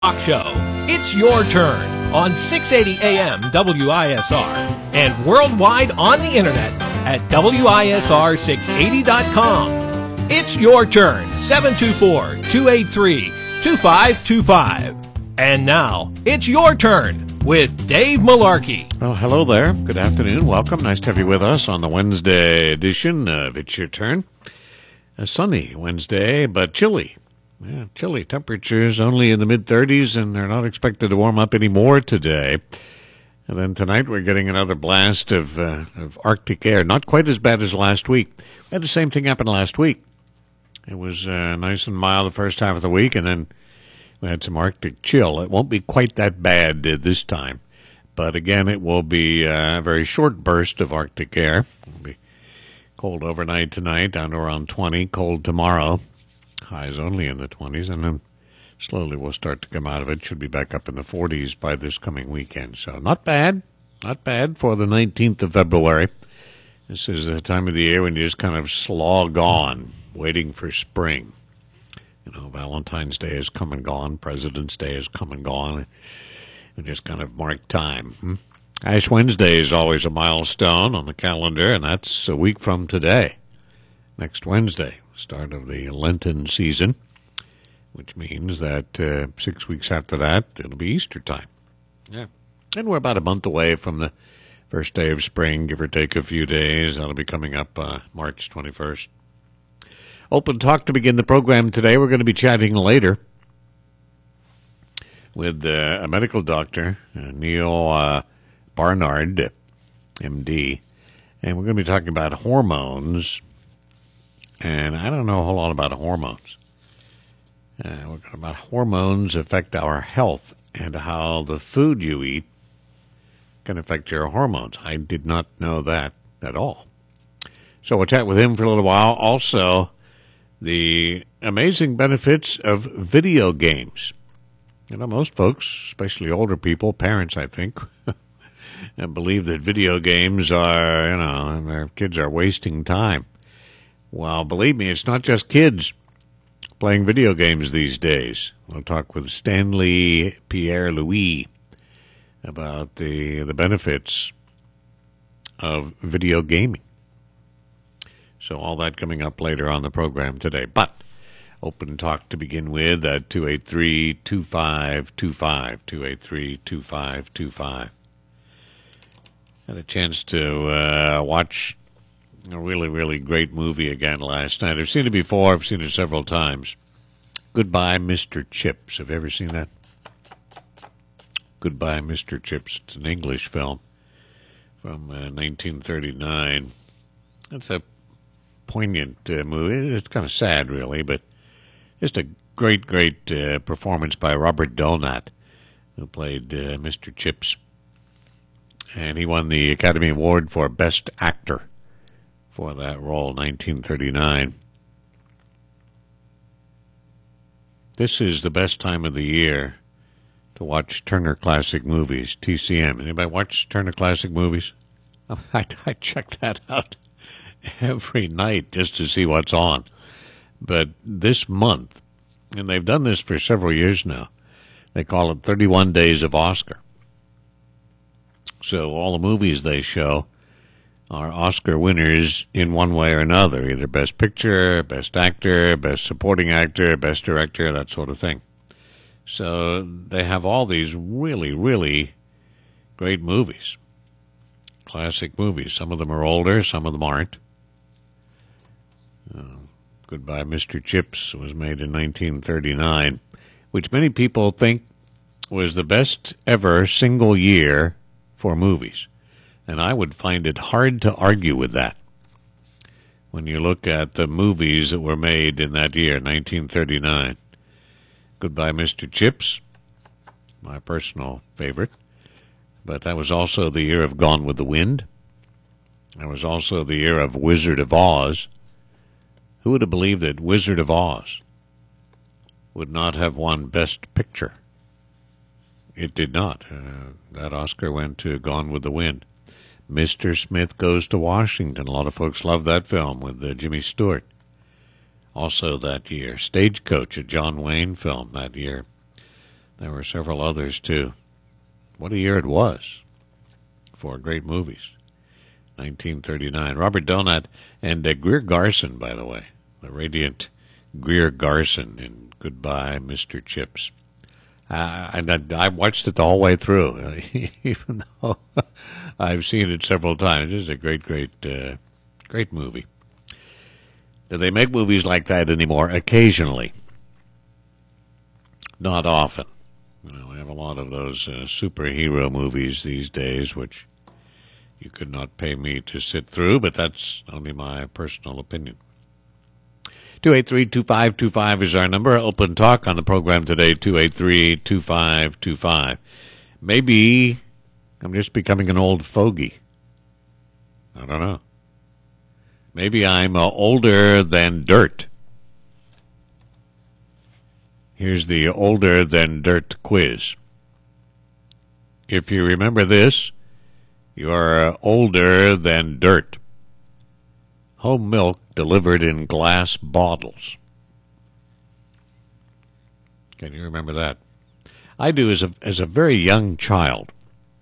Talk show. It's your turn on 680 AM WISR and worldwide on the internet at WISR680.com. It's your turn, 724-283-2525. And now, it's your turn with Dave Malarkey. Well, hello there. Good afternoon. Welcome. Nice to have you with us on the Wednesday edition of It's Your Turn. A sunny Wednesday, but chilly. Yeah, chilly temperatures only in the mid-30s, and they're not expected to warm up any more today. And then tonight we're getting another blast of Arctic air. Not quite as bad as last week. We had the same thing happen last week. It was nice and mild the first half of the week, and then we had some Arctic chill. It won't be quite that bad this time. But again, it will be a very short burst of Arctic air. It'll be cold overnight tonight, down to around 20, cold tomorrow. Highs only in the 20s, and then slowly we'll start to come out of it. Should be back up in the 40s by this coming weekend. So not bad. Not bad for the 19th of February. This is the time of the year when you just kind of slog on, waiting for spring. You know, Valentine's Day has come and gone. President's Day has come and gone. We just kind of mark time. Ash Wednesday is always a milestone on the calendar, and that's a week from today. Next Wednesday, start of the Lenten season, which means that 6 weeks after that, it'll be Easter time. Yeah. And we're about a month away from the first day of spring, give or take a few days. That'll be coming up March 21st. Open talk to begin the program today. We're going to be chatting later with a medical doctor, Neil Barnard, MD, and we're going to be talking about hormones. And I don't know a whole lot about hormones. We're talking about hormones affect our health and how the food you eat can affect your hormones. I did not know that at all. So we'll chat with him for a little while. Also, the amazing benefits of video games. You know, most folks, especially older people, parents, I think, believe that video games are, and their kids are wasting time. Well, believe me, it's not just kids playing video games these days. We'll talk with Stanley Pierre-Louis about the benefits of video gaming. So all that coming up later on the program today. But open talk to begin with at 283-2525, 283-2525. Had a chance to watch a really, really great movie again last night. I've seen it before. I've seen it several times. Goodbye, Mr. Chips. Have you ever seen that? Goodbye, Mr. Chips. It's an English film from 1939. It's a poignant movie. It's kind of sad, really, but just a great, great performance by Robert Donat, who played Mr. Chips. And he won the Academy Award for Best Actor for that role, 1939. This is the best time of the year to watch Turner Classic Movies, TCM. Anybody watch Turner Classic Movies? I check that out every night just to see what's on. But this month, and they've done this for several years now, they call it 31 Days of Oscar. So all the movies they show are Oscar winners in one way or another, either Best Picture, Best Actor, Best Supporting Actor, Best Director, that sort of thing. So they have all these really, really great movies, classic movies. Some of them are older, some of them aren't. Goodbye, Mr. Chips was made in 1939, which many people think was the best ever single year for movies. And I would find it hard to argue with that. When you look at the movies that were made in that year, 1939. Goodbye, Mr. Chips, my personal favorite. But that was also the year of Gone with the Wind. That was also the year of Wizard of Oz. Who would have believed that Wizard of Oz would not have won Best Picture? It did not. That Oscar went to Gone with the Wind. Mr. Smith Goes to Washington. A lot of folks love that film with Jimmy Stewart. Also that year, Stagecoach, a John Wayne film that year. There were several others, too. What a year it was for great movies. 1939. Robert Donat and Greer Garson, by the way. The radiant Greer Garson in Goodbye, Mr. Chips. I watched it the whole way through, even though I've seen it several times. It's a great movie. Do they make movies like that anymore? Occasionally. Not often. We have a lot of those superhero movies these days, which you could not pay me to sit through, but that's only my personal opinion. 283-2525 is our number. Open talk on the program today, 283-2525. Maybe I'm just becoming an old fogey. I don't know. Maybe I'm older than dirt. Here's the older than dirt quiz. If you remember this, you're older than dirt. Home milk delivered in glass bottles. Can you remember that? I do as a very young child.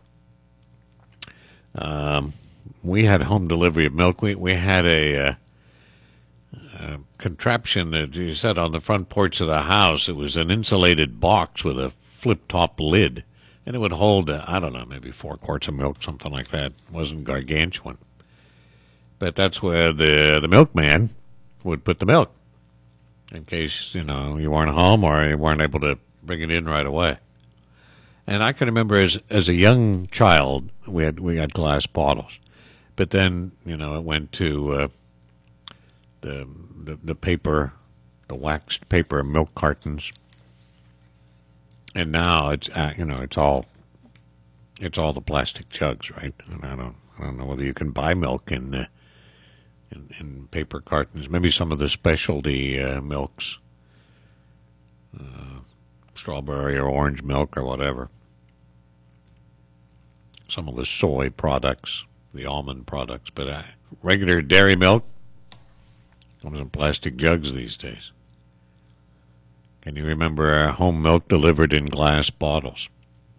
We had home delivery of milk. We had a contraption that you set on the front porch of the house. It was an insulated box with a flip-top lid, and it would hold, I don't know, maybe 4 quarts of milk, something like that. It wasn't gargantuan. But that's where the milkman would put the milk in case, you weren't home or you weren't able to bring it in right away. And I can remember as a young child, we had glass bottles. But then, it went to the paper, the waxed paper milk cartons. And now it's it's all the plastic jugs, right? And I don't know whether you can buy milk in paper cartons. Maybe some of the specialty milks, strawberry or orange milk or whatever. Some of the soy products, the almond products, but regular dairy milk comes in plastic jugs these days. Can you remember home milk delivered in glass bottles?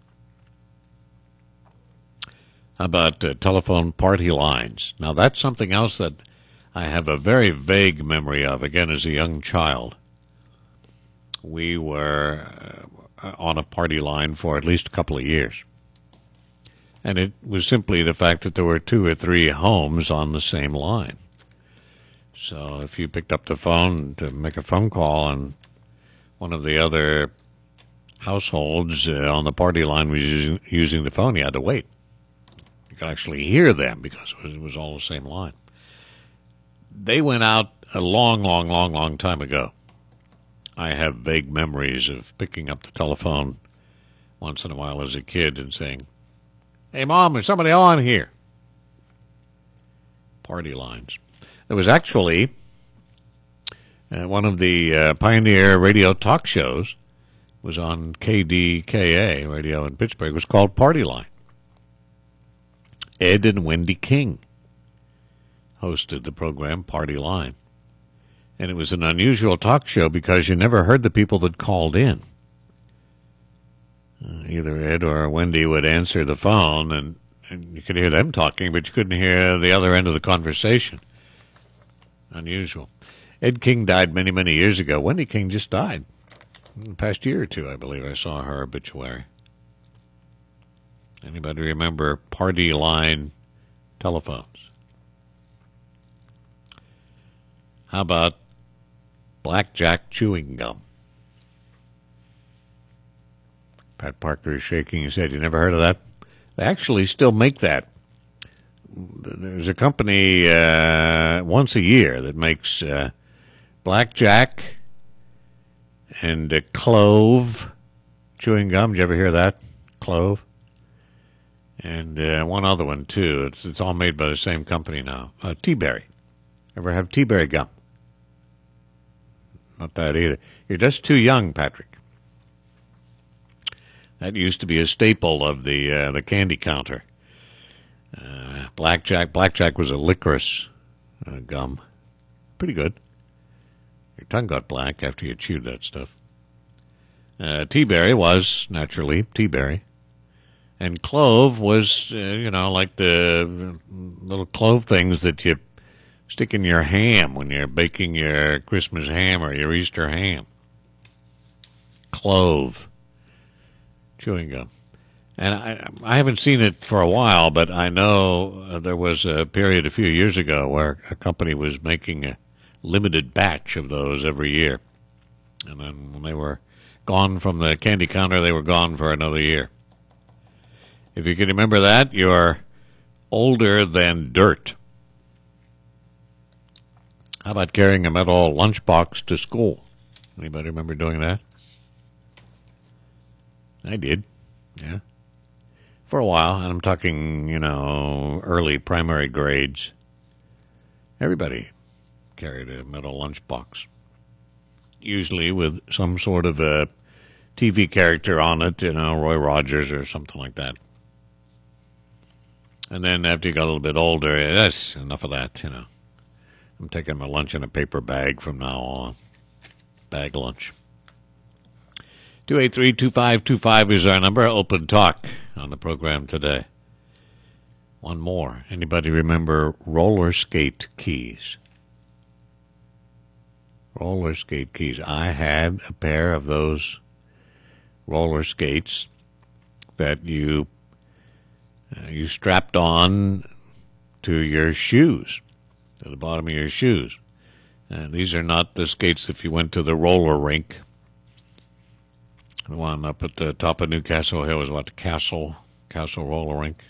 How about telephone party lines? Now that's something else that I have a very vague memory of, again, as a young child. We were on a party line for at least a couple of years. And it was simply the fact that there were 2 or 3 homes on the same line. So if you picked up the phone to make a phone call and one of the other households on the party line was using the phone, you had to wait. You could actually hear them because it was all the same line. They went out a long time ago. I have vague memories of picking up the telephone once in a while as a kid and saying, "Hey, Mom, there's somebody on here." Party lines. There was actually one of the pioneer radio talk shows was on KDKA radio in Pittsburgh. It was called Party Line. Ed and Wendy King hosted the program Party Line. And it was an unusual talk show because you never heard the people that called in. Either Ed or Wendy would answer the phone, and you could hear them talking, but you couldn't hear the other end of the conversation. Unusual. Ed King died many, many years ago. Wendy King just died. In the past year or two, I believe, I saw her obituary. Anybody remember Party Line telephones? How about Blackjack chewing gum? Pat Parker is shaking his head. You never heard of that? They actually still make that. There's a company once a year that makes Blackjack and Clove chewing gum. Did you ever hear that? Clove. And one other one, too. It's all made by the same company now. Tea-Berry. Ever have Tea-Berry gum? Not that either. You're just too young, Patrick. That used to be a staple of the candy counter. Blackjack was a licorice gum. Pretty good. Your tongue got black after you chewed that stuff. Tea-berry was, naturally, tea-berry. And clove was, like the little clove things that you stick in your ham when you're baking your Christmas ham or your Easter ham. Clove. Chewing gum. And I haven't seen it for a while, but I know there was a period a few years ago where a company was making a limited batch of those every year. And then when they were gone from the candy counter, they were gone for another year. If you can remember that, you're older than dirt. How about carrying a metal lunchbox to school? Anybody remember doing that? I did, yeah. For a while, and I'm talking, early primary grades. Everybody carried a metal lunchbox, usually with some sort of a TV character on it, Roy Rogers or something like that. And then after you got a little bit older, that's enough of that, I'm taking my lunch in a paper bag from now on. Bag lunch. 283-2525 is our number. Open talk on the program today. One more. Anybody remember roller skate keys? Roller skate keys. I had a pair of those roller skates that you strapped on to your shoes, to the bottom of your shoes. These are not the skates if you went to the roller rink. The one up at the top of Newcastle Hill is what, the Castle Roller Rink.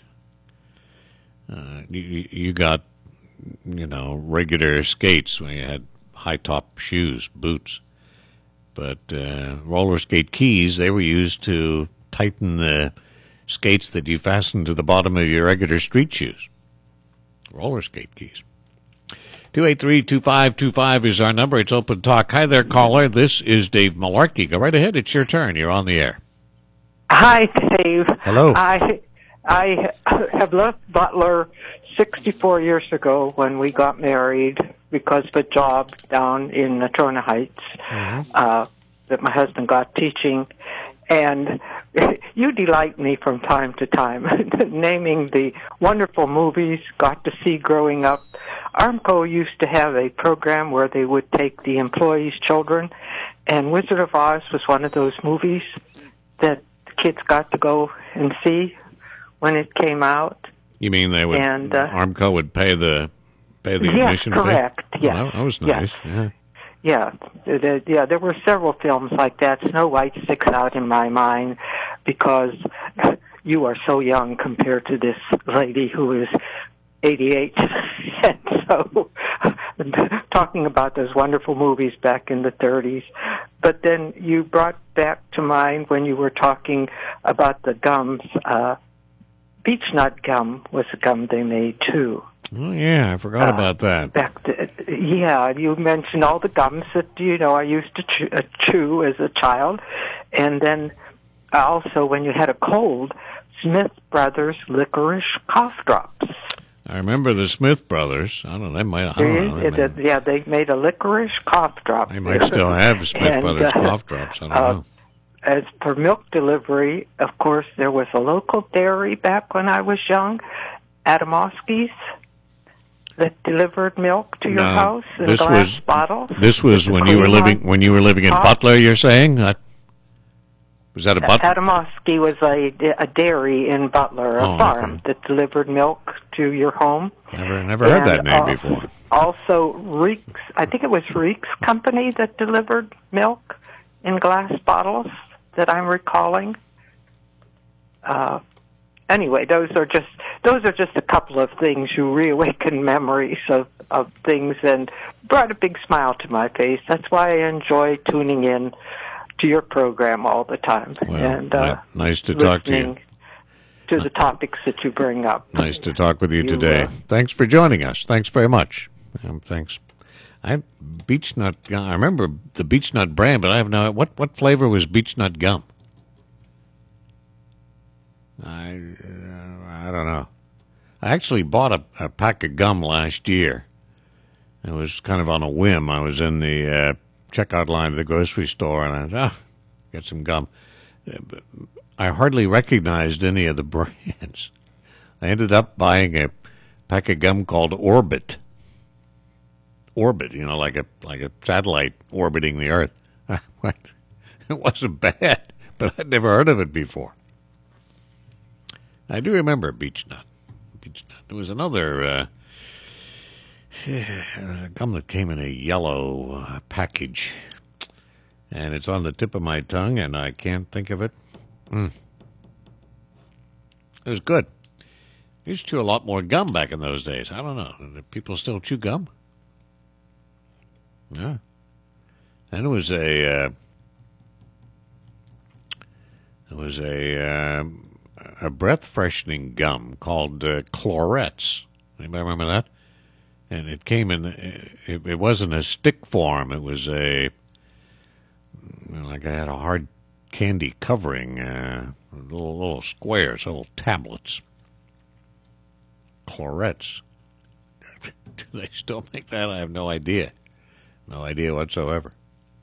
You got, regular skates when you had high-top shoes, boots. But roller skate keys, they were used to tighten the skates that you fastened to the bottom of your regular street shoes. Roller skate keys. 283-2525 is our number. It's Open Talk. Hi there, caller. This is Dave Malarkey. Go right ahead. It's your turn. You're on the air. Hi, Dave. Hello. I have left Butler 64 years ago when we got married because of a job down in Natrona Heights that my husband got teaching. And you delight me from time to time, naming the wonderful movies got to see growing up. Armco used to have a program where they would take the employees' children, and Wizard of Oz was one of those movies that the kids got to go and see when it came out. You mean they would? And Armco would pay the admission fee? Yes, correct. Yes, well, that was nice. Yes. Yeah, there were several films like that. Snow White sticks out in my mind because you are so young compared to this lady who is 88. And so, talking about those wonderful movies back in the 30s. But then you brought back to mind when you were talking about the gums. Beech nut gum was a gum they made, too. Oh, yeah, I forgot about that. You mentioned all the gums that, I used to chew as a child. And then also when you had a cold, Smith Brothers licorice cough drops. I remember the Smith Brothers. I don't know. They made a licorice cough drop. They might still have Smith Brothers cough drops. I don't know. As for milk delivery, of course, there was a local dairy back when I was young, Adamowski's, that delivered milk to your house in glass bottles. This was when you were living in Butler. You're saying was that a Butler? Adamowski was a dairy in Butler, a farm that delivered milk to your home. Never heard that name before. Also, Reeks. I think it was Reeks Company that delivered milk in glass bottles that I'm recalling. Anyway, those are just a couple of things you reawaken memories of things and brought a big smile to my face. That's why I enjoy tuning in to your program all the time. Well, and nice to talk to you. To the topics that you bring up. Nice to talk with you today. Thanks for joining us. Thanks very much. Thanks. Beech nut gum. I remember the beech nut brand, but I have no. What flavor was beech nut gum? I don't know. I actually bought a pack of gum last year. It was kind of on a whim. I was in the checkout line of the grocery store, and I thought, get some gum. I hardly recognized any of the brands. I ended up buying a pack of gum called Orbit. Orbit, like a satellite orbiting the Earth. It wasn't bad, but I'd never heard of it before. I do remember Beech Nut. There was another gum that came in a yellow package, and it's on the tip of my tongue, and I can't think of it. It was good. I used to chew a lot more gum back in those days. I don't know. Do people still chew gum? Yeah. And it was a breath freshening gum called Clorets. Anybody remember that? And it came in. It wasn't a stick form. It was like I had a hard candy covering, little squares, little tablets. Clorets. Do they still make that? I have no idea. No idea whatsoever.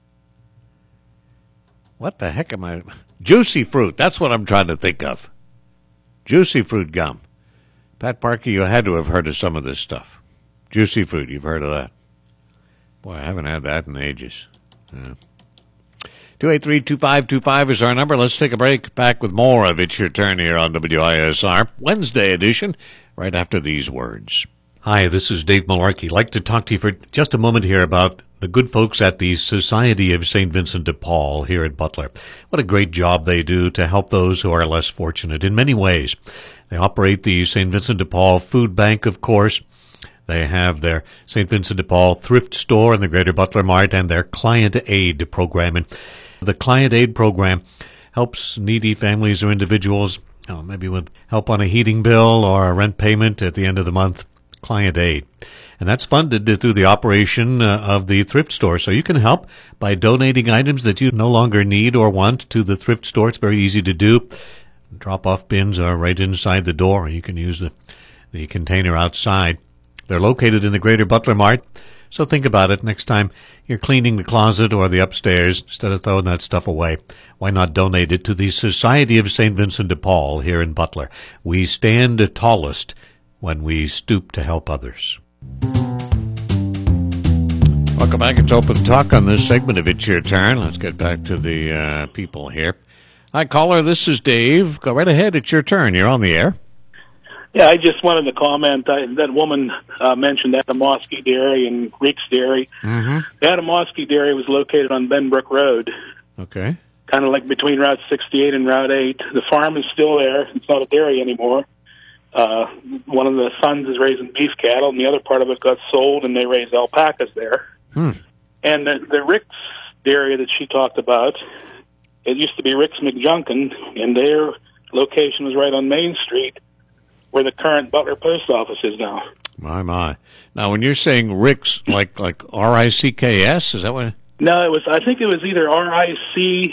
What the heck am I? Juicy Fruit. That's what I'm trying to think of. Juicy Fruit gum. Pat Parker, you had to have heard of some of this stuff. Juicy Fruit, you've heard of that. Boy, I haven't had that in ages. 283-2525 is our number. Let's take a break. Back with more of It's Your Turn here on WISR. Wednesday edition, right after these words. Hi, this is Dave Malarkey. I'd like to talk to you for just a moment here about the good folks at the Society of St. Vincent de Paul here at Butler. What a great job they do to help those who are less fortunate in many ways. They operate the St. Vincent de Paul Food Bank, of course. They have their St. Vincent de Paul thrift store in the Greater Butler Mart and their Client Aid program. And the Client Aid program helps needy families or individuals, maybe with help on a heating bill or a rent payment at the end of the month. Client Aid. And that's funded through the operation of the thrift store. So you can help by donating items that you no longer need or want to the thrift store. It's very easy to do. Drop-off bins are right inside the door. You can use the container outside. They're located in the Greater Butler Mart. So think about it next time you're cleaning the closet or the upstairs. Instead of throwing that stuff away, why not donate it to the Society of St. Vincent de Paul here in Butler? We stand tallest when we stoop to help others. Welcome back. It's Open Talk on this segment of It's Your Turn. Let's get back to the people here. Hi, caller. This is Dave. Go right ahead. It's your turn. You're on the air. Yeah, I just wanted to comment. That woman mentioned Adamowski Dairy and Rick's Dairy. Mm-hmm. The Adamowski Dairy was located on Benbrook Road. Okay. Kind of like between Route 68 and Route 8. The farm is still there. It's not a dairy anymore. One of the sons is raising beef cattle, and the other part of it got sold, and they raise alpacas there. And the Rick's Dairy that she talked about, it used to be Rick's McJunkin, and their location was right on Main Street, where the current Butler Post Office is now. My. Now, when you're saying Rick's, like R-I-C-K-S, is that what? No, I think it was either R-I-E-C-H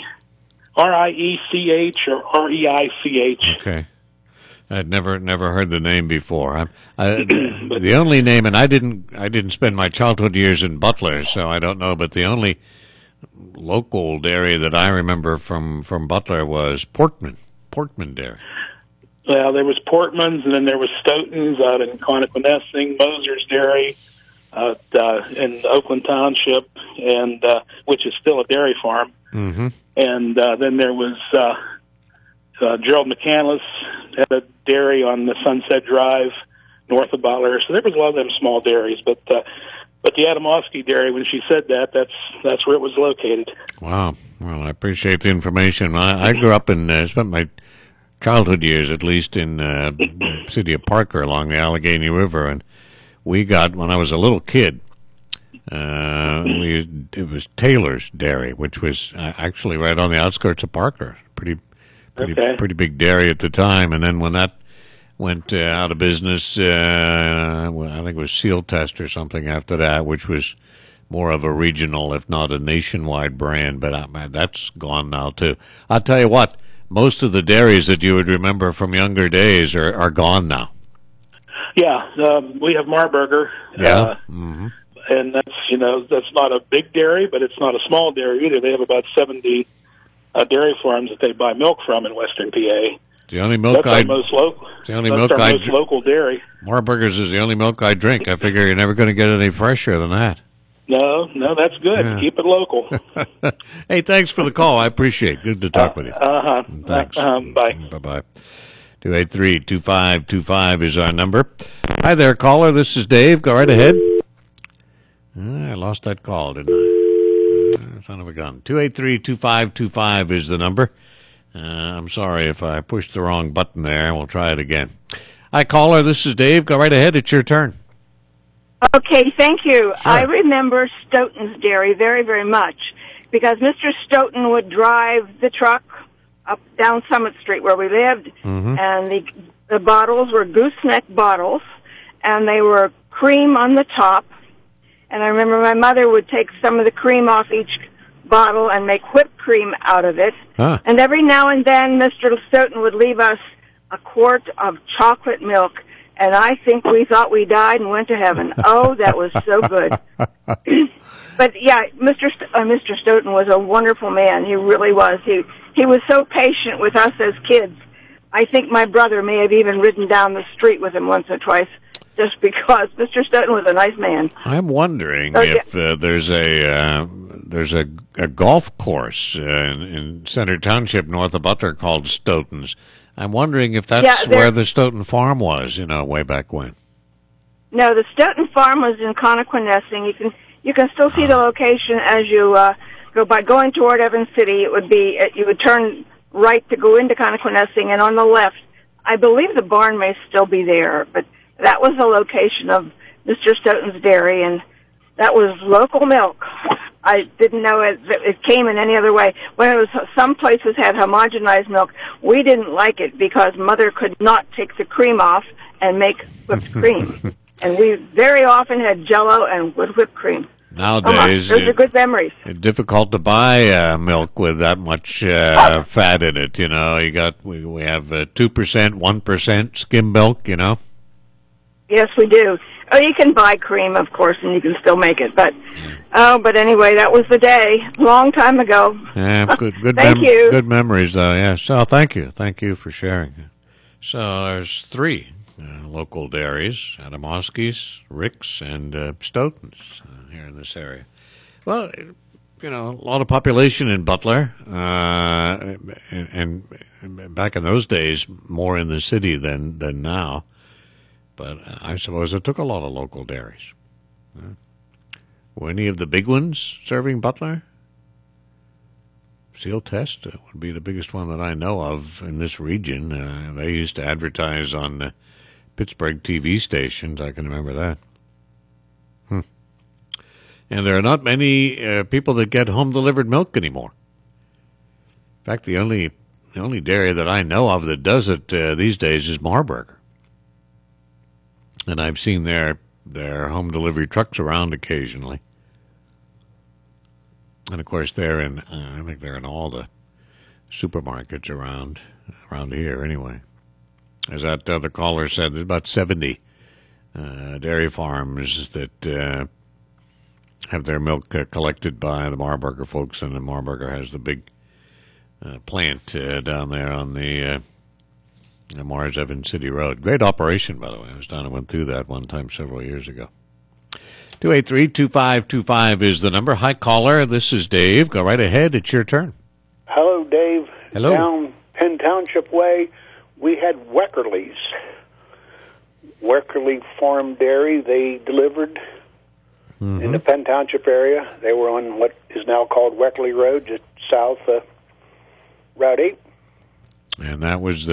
or R-E-I-C-H. Okay. I'd never heard the name before. The only name, and I didn't spend my childhood years in Butler, so I don't know. But the only local dairy that I remember from Butler was Portman Dairy. Well, there was Portman's, and then there was Stoughton's out in Connequanessing, Moser's Dairy out in Oakland Township, and which is still a dairy farm. Mm-hmm. And then there was Gerald McCandless had a dairy on the Sunset Drive north of Butler. So there was a lot of them small dairies, but the Adamowski Dairy, when she said that, that's where it was located. Wow. Well, I appreciate the information. I grew up and spent my childhood years, at least, in the city of Parker along the Allegheny River, and we got, when I was a little kid, it was Taylor's Dairy, which was actually right on the outskirts of Parker. Pretty big dairy at the time, and then when that went out of business, I think it was Seal Test or something after that, which was more of a regional, if not a nationwide brand, but that's gone now too. I'll tell you what, most of the dairies that you would remember from younger days are gone now. Yeah, we have Marburger. Yeah. And that's not a big dairy, but it's not a small dairy either. They have about 70 dairy farms that they buy milk from in Western PA. The only milk That's our most local dairy. Marburgers is the only milk I drink. I figure you're never going to get any fresher than that. No, that's good. Yeah. Keep it local. Hey, thanks for the call. I appreciate it. Good to talk with you. Thanks. Bye. Bye-bye. 283-2525 is our number. Hi there, caller. This is Dave. Go right ahead. I lost that call, didn't I? Son of a gun. 283-2525 is the number. I'm sorry if I pushed the wrong button there. We'll try it again. Hi, caller. This is Dave. Go right ahead. It's your turn. Okay, thank you. Sure. I remember Stoughton's Dairy very, very much because Mr. Stoughton would drive the truck up down Summit Street where we lived, and the bottles were gooseneck bottles, and they were cream on the top. And I remember my mother would take some of the cream off each bottle and make whipped cream out of it. Huh. And every now and then, Mr. Stoughton would leave us a quart of chocolate milk, and I think we thought we died and went to heaven. Oh, that was so good. But yeah, Mr. Stoughton was a wonderful man. He really was. He was so patient with us as kids. I think my brother may have even ridden down the street with him once or twice, just because Mr. Stoughton was a nice man. I'm wondering if there's a golf course in Center Township north of Butler called Stoughton's. I'm wondering if that's where the Stoughton farm was, way back when. No, the Stoughton farm was in Connequin-Nessing. You can still see the location as you go by going toward Evans City. It would be you would turn right to go into Connequin-Nessing, and on the left, I believe the barn may still be there, but that was the location of Mr. Stoughton's Dairy, and that was local milk. I didn't know it came in any other way. When it was, some places had homogenized milk, we didn't like it because Mother could not take the cream off and make whipped cream. And we very often had Jell-O and whipped cream. Nowadays, those are good memories. It's difficult to buy milk with that much fat in it. We have 2%, 1% skim milk. Yes, we do. Oh, you can buy cream, of course, and you can still make it. But anyway, that was the day, long time ago. Yeah, good. Thank you. Good memories, though. Yes. So thank you for sharing. So there's 3 local dairies: Adamowski's, Rick's, and Stoughton's here in this area. Well, a lot of population in Butler, and back in those days, more in the city than now. But I suppose it took a lot of local dairies. Were any of the big ones serving Butler? Seal Test would be the biggest one that I know of in this region. They used to advertise on Pittsburgh TV stations. I can remember that. And there are not many people that get home-delivered milk anymore. In fact, the only dairy that I know of that does it these days is Marburger. And I've seen their home delivery trucks around occasionally. And of course I think they're in all the supermarkets around here anyway. As that other caller said, there's about 70 dairy farms that have their milk collected by the Marburger folks, and the Marburger has the big plant down there on the Mars Evans City Road. Great operation, by the way. I was down and went through that one time several years ago. 283-2525 is the number. Hi, caller. This is Dave. Go right ahead. It's your turn. Hello, Dave. Hello. Down Penn Township Way, we had Weckerly's. Weckerly Farm Dairy. They delivered in the Penn Township area. They were on what is now called Weckerly Road, just south of Route 8. And that was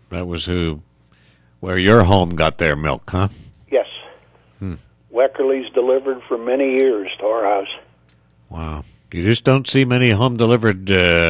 where your home got their milk, huh? Yes. Weckerly's delivered for many years to our house. Wow. You just don't see many home-delivered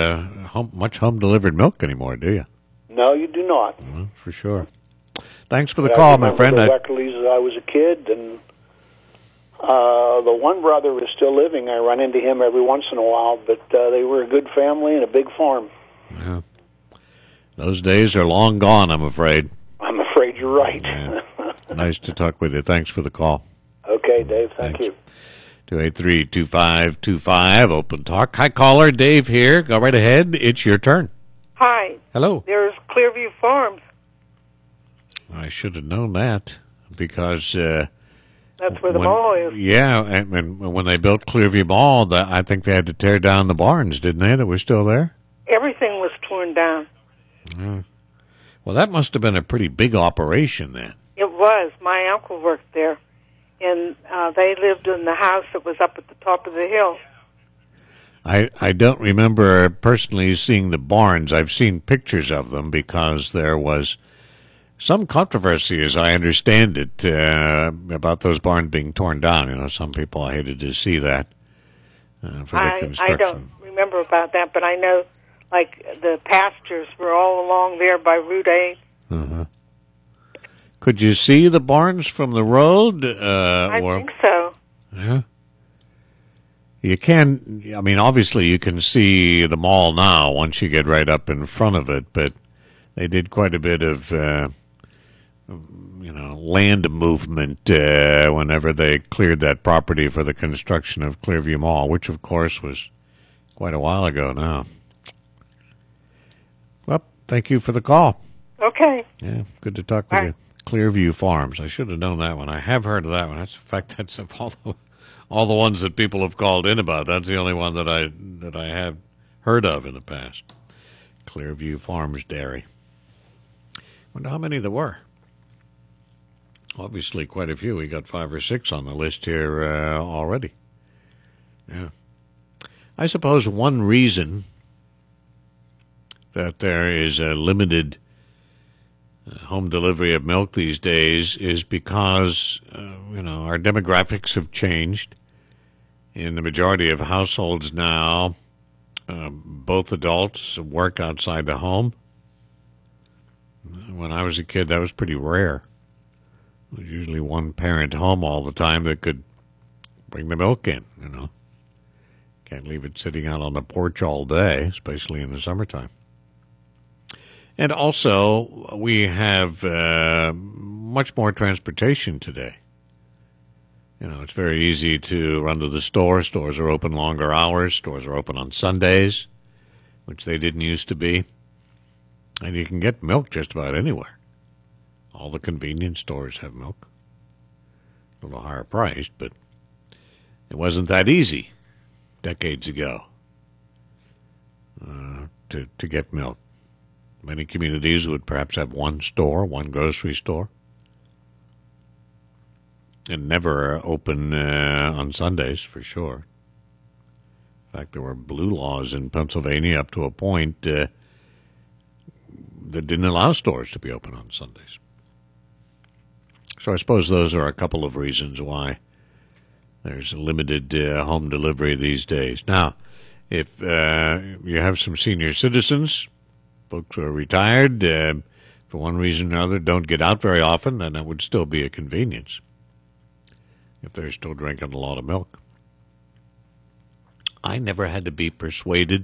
milk anymore, do you? No, you do not. Well, for sure. Thanks for the call, my friend. I remember the Weckerly's as I was a kid, and the one brother was still living. I run into him every once in a while, but they were a good family and a big farm. Yeah. Those days are long gone, I'm afraid. I'm afraid you're right. Yeah. Nice to talk with you. Thanks for the call. Okay, Dave. Thank you. 283-2525, Open Talk. Hi, caller, Dave here. Go right ahead. It's your turn. Hi. Hello. There's Clearview Farms. I should have known that because... That's where the mall is. Yeah, and when they built Clearview Mall, I think they had to tear down the barns, didn't they, that were still there? Everything was torn down. Well, that must have been a pretty big operation then. It was. My uncle worked there, and they lived in the house that was up at the top of the hill. I don't remember personally seeing the barns. I've seen pictures of them because there was some controversy, as I understand it, about those barns being torn down. You know, some people hated to see that for the construction. I don't remember about that, but I know, like, the pastures were all along there by Route 8. Uh-huh. Could you see the barns from the road? I think so. Yeah. You can, I mean, obviously you can see the mall now once you get right up in front of it, but they did quite a bit of, land movement whenever they cleared that property for the construction of Clearview Mall, which, of course, was quite a while ago now. Well, thank you for the call. Okay. Yeah, good to talk with you. Clearview Farms. I should have known that one. I have heard of that one. In fact, that's of all the ones that people have called in about. That's the only one that I have heard of in the past. Clearview Farms Dairy. Wonder how many there were. Obviously, quite a few. We got 5 or 6 on the list here already. Yeah. I suppose one reason that there is a limited home delivery of milk these days is because, our demographics have changed. In the majority of households now, both adults work outside the home. When I was a kid, that was pretty rare. There was usually one parent home all the time that could bring the milk in, Can't leave it sitting out on the porch all day, especially in the summertime. And also, we have much more transportation today. It's very easy to run to the store. Stores are open longer hours. Stores are open on Sundays, which they didn't used to be. And you can get milk just about anywhere. All the convenience stores have milk. A little higher priced, but it wasn't that easy decades ago to get milk. Many communities would perhaps have one store, one grocery store, and never open on Sundays, for sure. In fact, there were blue laws in Pennsylvania up to a point that didn't allow stores to be open on Sundays. So I suppose those are a couple of reasons why there's a limited home delivery these days. Now, if you have some senior citizens, folks who are retired, for one reason or another, don't get out very often, then that would still be a convenience if they're still drinking a lot of milk. I never had to be persuaded.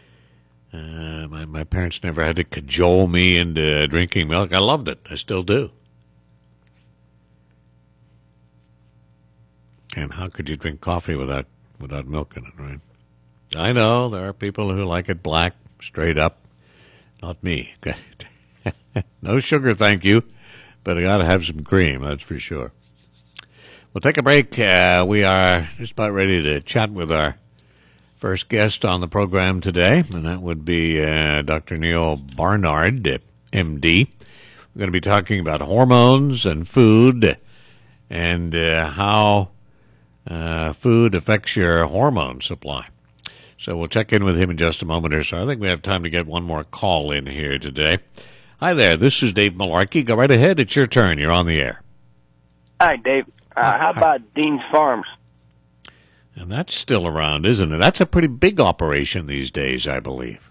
My parents never had to cajole me into drinking milk. I loved it. I still do. And how could you drink coffee without milk in it, right? I know there are people who like it black, straight up. Not me. No sugar, thank you. But I got to have some cream, that's for sure. We'll take a break. We are just about ready to chat with our first guest on the program today, and that would be Dr. Neil Barnard, MD. We're going to be talking about hormones and food and how food affects your hormone supply. So we'll check in with him in just a moment or so. I think we have time to get one more call in here today. Hi there, this is Dave Malarkey. Go right ahead. It's your turn. You're on the air. Hi, Dave. How about Dean's Farms? And that's still around, isn't it? That's a pretty big operation these days, I believe.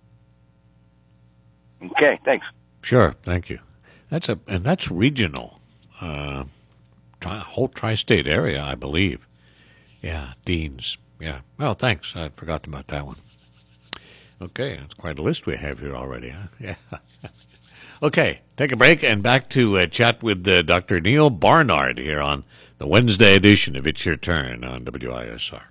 Okay, thanks. Sure, thank you. That's regional, whole tri-state area, I believe. Yeah, Dean's. Yeah. Well, thanks. I'd forgotten about that one. Okay, that's quite a list we have here already, huh? Yeah. Okay, take a break and back to chat with Dr. Neil Barnard here on the Wednesday edition of It's Your Turn on WISR.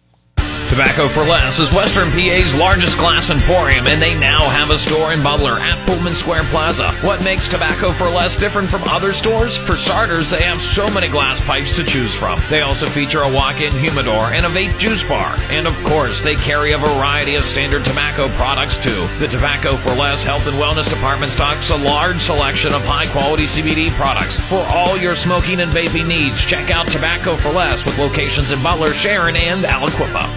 Tobacco for Less is Western PA's largest glass emporium, and they now have a store in Butler at Pullman Square Plaza. What makes Tobacco for Less different from other stores? For starters, they have so many glass pipes to choose from. They also feature a walk-in humidor and a vape juice bar. And of course, they carry a variety of standard tobacco products too. The Tobacco for Less Health and Wellness Department stocks a large selection of high-quality CBD products. For all your smoking and vaping needs, check out Tobacco for Less with locations in Butler, Sharon, and Aliquippa.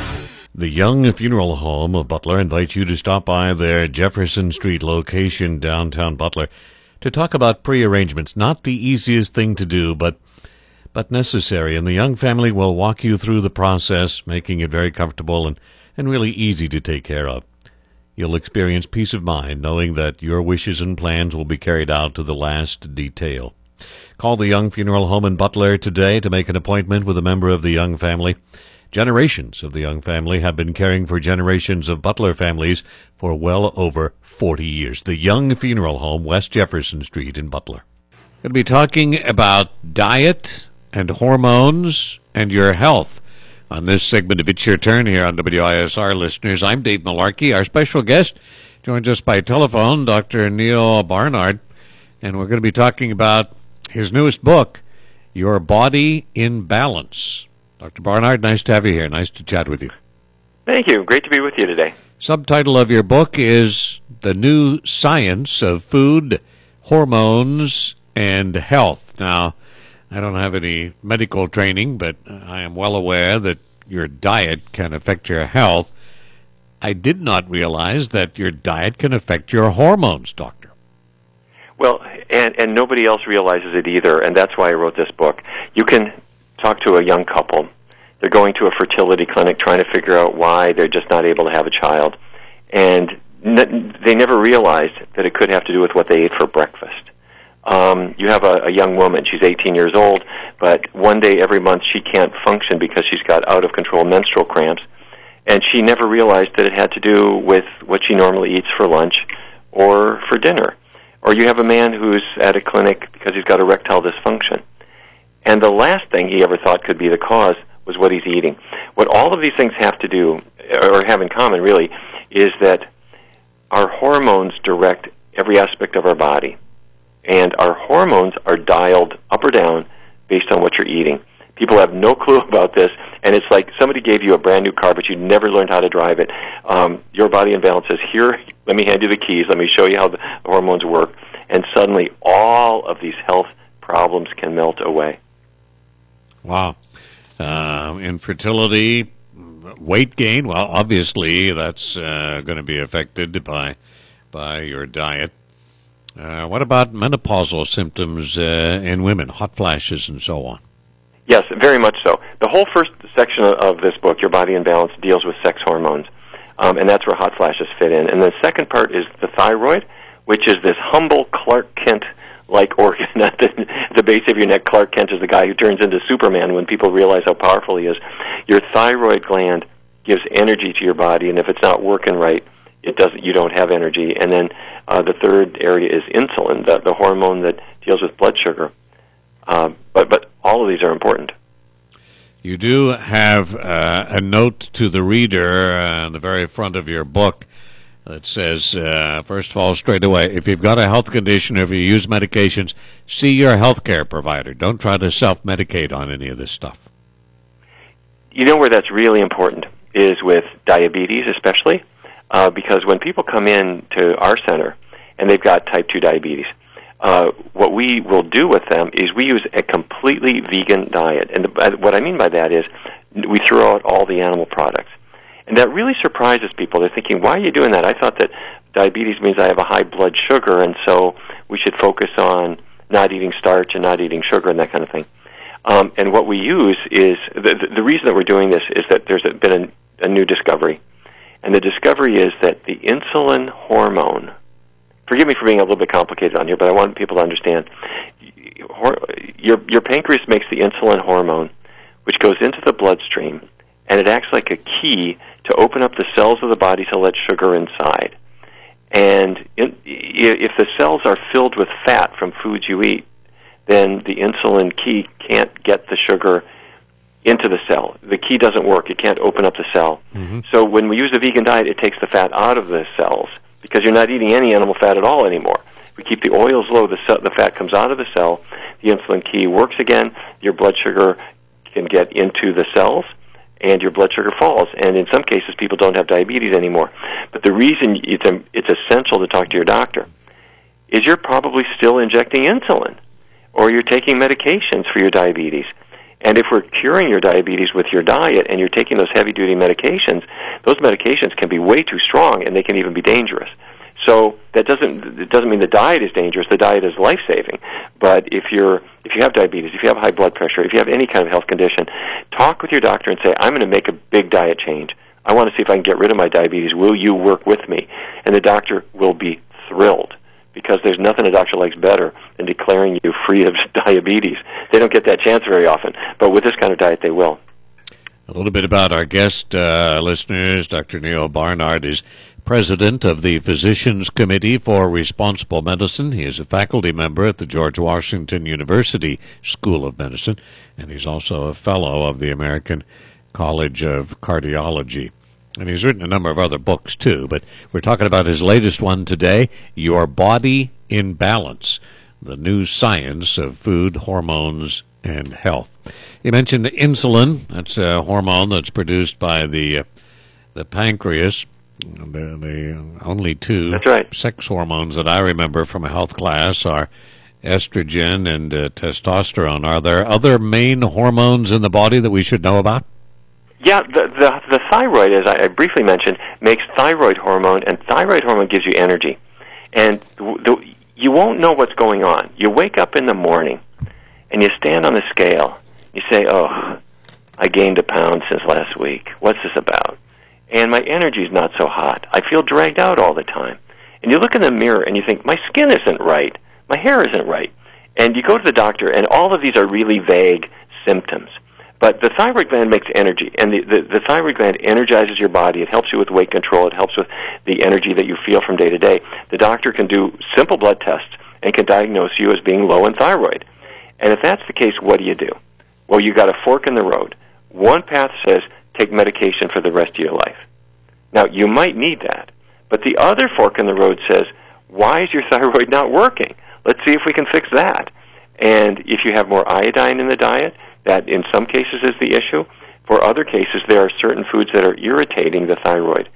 The Young Funeral Home of Butler invites you to stop by their Jefferson Street location downtown Butler to talk about pre-arrangements. Not the easiest thing to do, but necessary. And the Young family will walk you through the process, making it very comfortable and really easy to take care of. You'll experience peace of mind knowing that your wishes and plans will be carried out to the last detail. Call the Young Funeral Home in Butler today to make an appointment with a member of the Young family. Generations of the Young family have been caring for generations of Butler families for well over 40 years. The Young Funeral Home, West Jefferson Street in Butler. Going to be talking about diet and hormones and your health on this segment of It's Your Turn here on WISR. Listeners, I'm Dave Malarkey. Our special guest joins us by telephone, Dr. Neil Barnard, and we're going to be talking about his newest book, Your Body in Balance. Dr. Barnard, nice to have you here. Nice to chat with you. Thank you. Great to be with you today. Subtitle of your book is The New Science of Food, Hormones, and Health. Now, I don't have any medical training, but I am well aware that your diet can affect your health. I did not realize that your diet can affect your hormones, doctor. Well, and nobody else realizes it either, and that's why I wrote this book. You can talk to a young couple. They're going to a fertility clinic trying to figure out why they're just not able to have a child. And they never realized that it could have to do with what they ate for breakfast. You have a young woman, she's 18 years old, but one day every month she can't function because she's got out-of-control menstrual cramps. And she never realized that it had to do with what she normally eats for lunch or for dinner. Or you have a man who's at a clinic because he's got erectile dysfunction. And the last thing he ever thought could be the cause was what he's eating. What all of these things have to do, or have in common really, is that our hormones direct every aspect of our body. And our hormones are dialed up or down based on what you're eating. People have no clue about this, and it's like somebody gave you a brand new car, but you never learned how to drive it. Your Body in Balance says, here, let me hand you the keys, let me show you how the hormones work, and suddenly all of these health problems can melt away. Wow. Infertility, weight gain, well, obviously that's going to be affected by your diet. What about menopausal symptoms in women, hot flashes and so on? Yes, very much so. The whole first section of this book, Your Body in Balance, deals with sex hormones, and that's where hot flashes fit in. And the second part is the thyroid, which is this humble Clark Kent-like organ at the base of your neck. Clark Kent is the guy who turns into Superman when people realize how powerful he is. Your thyroid gland gives energy to your body, and if it's not working right, you don't have energy. And then the third area is insulin, the hormone that deals with blood sugar. But all of these are important. You do have a note to the reader on the very front of your book that says, first of all, straight away, if you've got a health condition or if you use medications, see your health care provider. Don't try to self-medicate on any of this stuff. You know where that's really important is with diabetes especially, because when people come in to our center and they've got type 2 diabetes, what we will do with them is we use a completely vegan diet. And what I mean by that is we throw out all the animal products. And that really surprises people. They're thinking, why are you doing that? I thought that diabetes means I have a high blood sugar, and so we should focus on not eating starch and not eating sugar and that kind of thing. And what we use is, the reason that we're doing this is that there's been a new discovery. And the discovery is that the insulin hormone, forgive me for being a little bit complicated on here, but I want people to understand, your pancreas makes the insulin hormone, which goes into the bloodstream, and it acts like a key to open up the cells of the body to let sugar inside. And if the cells are filled with fat from foods you eat, then the insulin key can't get the sugar into the cell. The key doesn't work. It can't open up the cell. Mm-hmm. So when we use the vegan diet, it takes the fat out of the cells because you're not eating any animal fat at all anymore. We keep the oils low, the fat comes out of the cell, the insulin key works again, your blood sugar can get into the cells, and your blood sugar falls. And in some cases, people don't have diabetes anymore. But the reason it's essential to talk to your doctor is you're probably still injecting insulin, or you're taking medications for your diabetes. And if we're curing your diabetes with your diet and you're taking those heavy-duty medications, those medications can be way too strong and they can even be dangerous. So it doesn't mean the diet is dangerous. The diet is life-saving. But if you have diabetes, if you have high blood pressure, if you have any kind of health condition, talk with your doctor and say, I'm going to make a big diet change. I want to see if I can get rid of my diabetes. Will you work with me? And the doctor will be thrilled, because there's nothing a doctor likes better than declaring you free of diabetes. They don't get that chance very often, but with this kind of diet, they will. A little bit about our guest, listeners. Dr. Neal Barnard is president of the Physicians Committee for Responsible Medicine. He is a faculty member at the George Washington University School of Medicine, and he's also a fellow of the American College of Cardiology. And he's written a number of other books, too, but we're talking about his latest one today, Your Body in Balance, the new science of food, hormones, and health. You mentioned insulin. That's a hormone that's produced by the pancreas. The only two That's right. sex hormones that I remember from a health class are estrogen and testosterone. Are there other main hormones in the body that we should know about? Yeah, the thyroid, as I briefly mentioned, makes thyroid hormone, and thyroid hormone gives you energy. And you won't know what's going on. You wake up in the morning, and you stand on the scale. You say, oh, I gained a pound since last week. What's this about? And my energy's not so hot. I feel dragged out all the time. And you look in the mirror, and you think, my skin isn't right. My hair isn't right. And you go to the doctor, and all of these are really vague symptoms. But the thyroid gland makes energy, and the thyroid gland energizes your body. It helps you with weight control. It helps with the energy that you feel from day to day. The doctor can do simple blood tests and can diagnose you as being low in thyroid. And if that's the case, what do? Well, you got a fork in the road. One path says take medication for the rest of your life. Now, you might need that. But the other fork in the road says, why is your thyroid not working? Let's see if we can fix that. And if you have more iodine in the diet, that in some cases is the issue. For other cases, there are certain foods that are irritating the thyroid.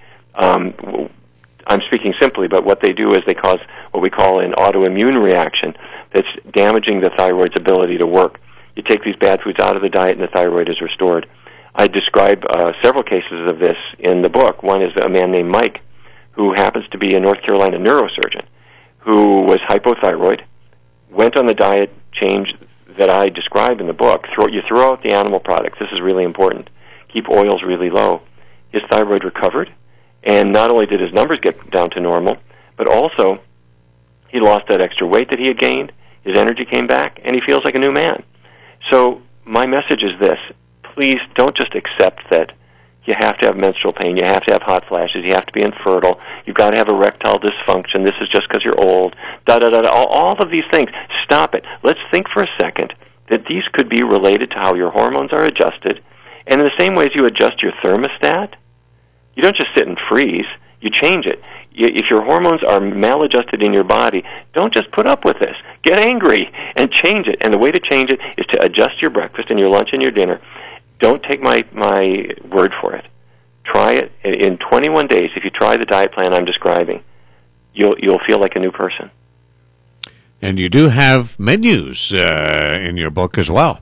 I'm speaking simply, but what they do is they cause what we call an autoimmune reaction that's damaging the thyroid's ability to work. You take these bad foods out of the diet and the thyroid is restored. I describe several cases of this in the book. One is a man named Mike, who happens to be a North Carolina neurosurgeon, who was hypothyroid, went on the diet change that I describe in the book. You throw out the animal products. This is really important. Keep oils really low. His thyroid recovered, and not only did his numbers get down to normal, but also he lost that extra weight that he had gained, his energy came back, and he feels like a new man. So my message is this. Please don't just accept that you have to have menstrual pain, you have to have hot flashes, you have to be infertile, you've got to have erectile dysfunction, this is just because you're old, all of these things. Stop it. Let's think for a second that these could be related to how your hormones are adjusted. And in the same way as you adjust your thermostat, you don't just sit and freeze, you change it. If your hormones are maladjusted in your body, don't just put up with this. Get angry and change it. And the way to change it is to adjust your breakfast and your lunch and your dinner. Don't take my word for it. Try it. In 21 days, if you try the diet plan I'm describing, you'll feel like a new person. And you do have menus in your book as well.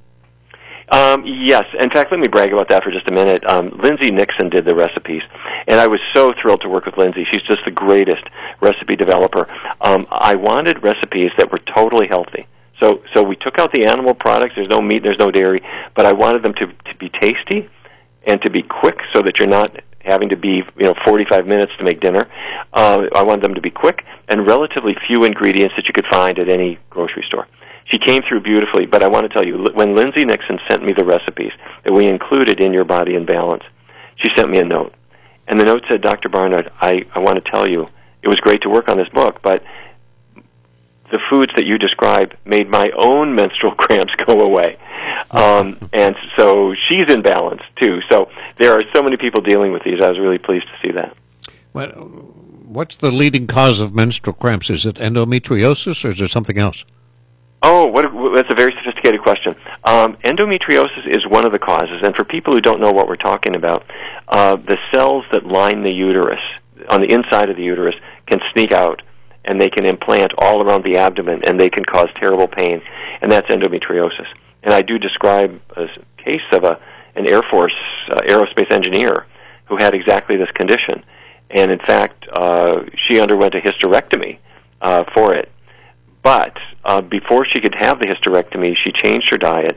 Yes. In fact, let me brag about that for just a minute. Lindsay Nixon did the recipes, and I was so thrilled to work with Lindsay. She's just the greatest recipe developer. I wanted recipes that were totally healthy. So we took out the animal products. There's no meat, there's no dairy, but I wanted them to be tasty and to be quick so that you're not having to be 45 minutes to make dinner. I wanted them to be quick and relatively few ingredients that you could find at any grocery store. She came through beautifully, but I want to tell you, when Lindsay Nixon sent me the recipes that we included in Your Body in Balance, she sent me a note. And the note said, Dr. Barnard, I want to tell you, it was great to work on this book, but the foods that you describe made my own menstrual cramps go away. And so she's in balance, too. So there are so many people dealing with these. I was really pleased to see that. Well, what's the leading cause of menstrual cramps? Is it endometriosis, or is there something else? Oh, that's a very sophisticated question. Endometriosis is one of the causes, and for people who don't know what we're talking about, the cells that line the uterus, on the inside of the uterus, can sneak out, and they can implant all around the abdomen, and they can cause terrible pain, and that's endometriosis. And I do describe a case of an Air Force aerospace engineer who had exactly this condition, and in fact, she underwent a hysterectomy for it. But before she could have the hysterectomy, she changed her diet.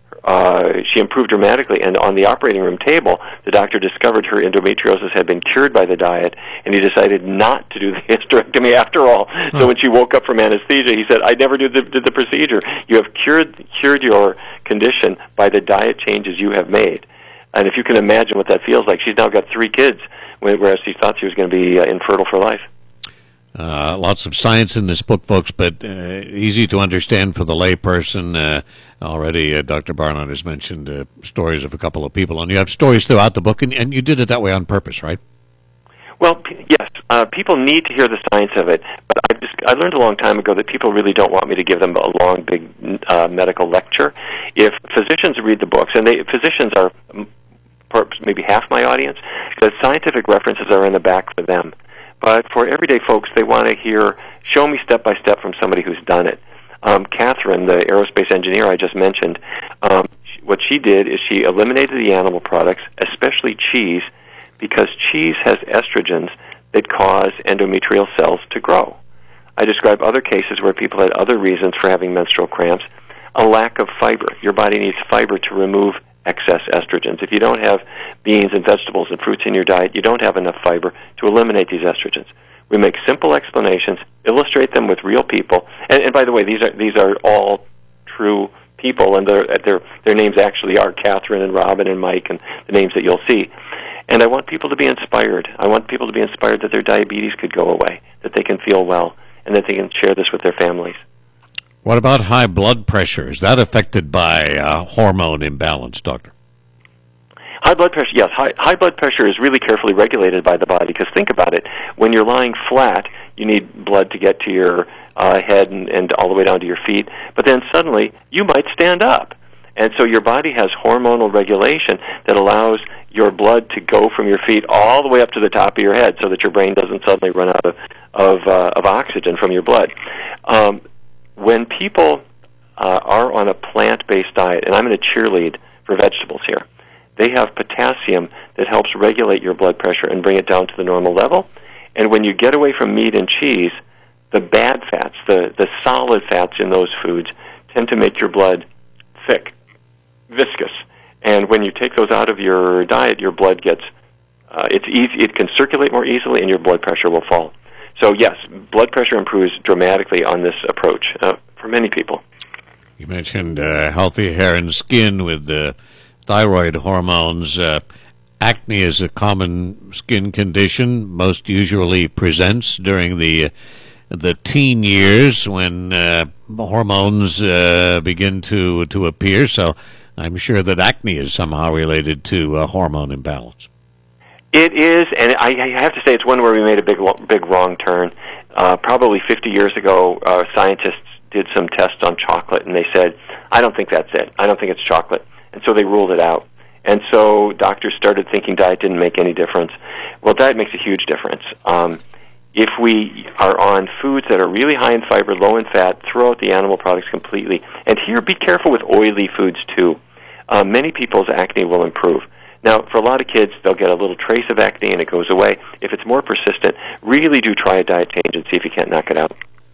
She improved dramatically, and on the operating room table, the doctor discovered her endometriosis had been cured by the diet, and he decided not to do the hysterectomy after all. So when she woke up from anesthesia, he said, "I never did the procedure. You have cured your condition by the diet changes you have made." And if you can imagine what that feels like, she's now got 3 kids, whereas she thought she was going to be infertile for life. Lots of science in this book, folks, but easy to understand for the layperson. Already, Dr. Barnard has mentioned stories of a couple of people, and you have stories throughout the book, and you did it that way on purpose, right? Well, yes. People need to hear the science of it, but I learned a long time ago that people really don't want me to give them a long, big medical lecture. If physicians read the books, and physicians are perhaps maybe half my audience, the scientific references are in the back for them. But for everyday folks, they want to hear, show me step by step from somebody who's done it. Catherine, the aerospace engineer I just mentioned, what she did is she eliminated the animal products, especially cheese, because cheese has estrogens that cause endometrial cells to grow. I describe other cases where people had other reasons for having menstrual cramps. A lack of fiber. Your body needs fiber to remove excess estrogens. If you don't have beans and vegetables and fruits in your diet, you don't have enough fiber to eliminate these estrogens. We make simple explanations, illustrate them with real people, and by the way, these are all true people, and their names actually are Catherine and Robin and Mike, and the names that you'll see. And I want people to be inspired. I want people to be inspired that their diabetes could go away, that they can feel well, and that they can share this with their families. What about high blood pressure? Is that affected by hormone imbalance, doctor? High blood pressure, yes. High blood pressure is really carefully regulated by the body, because think about it. When you're lying flat, you need blood to get to your head and all the way down to your feet, but then suddenly you might stand up. And so your body has hormonal regulation that allows your blood to go from your feet all the way up to the top of your head so that your brain doesn't suddenly run out of oxygen from your blood. When people are on a plant-based diet, and I'm going to cheerlead for vegetables here, they have potassium that helps regulate your blood pressure and bring it down to the normal level. And when you get away from meat and cheese, the bad fats, the solid fats in those foods, tend to make your blood thick, viscous. And when you take those out of your diet, your blood gets, it can circulate more easily, and your blood pressure will fall. So yes, blood pressure improves dramatically on this approach for many people. You mentioned healthy hair and skin with thyroid hormones. Acne is a common skin condition, most usually presents during the teen years when hormones begin to appear. So I'm sure that acne is somehow related to hormone imbalance. It is, and I have to say it's one where we made a big wrong turn. Probably 50 years ago, scientists did some tests on chocolate, and they said, I don't think that's it. I don't think it's chocolate. And so they ruled it out. And so doctors started thinking diet didn't make any difference. Well, diet makes a huge difference. If we are on foods that are really high in fiber, low in fat, throw out the animal products completely. And here, be careful with oily foods, too. Many people's acne will improve. Now, for a lot of kids, they'll get a little trace of acne and it goes away. If it's more persistent, really do try a diet change and see if you can't knock it out.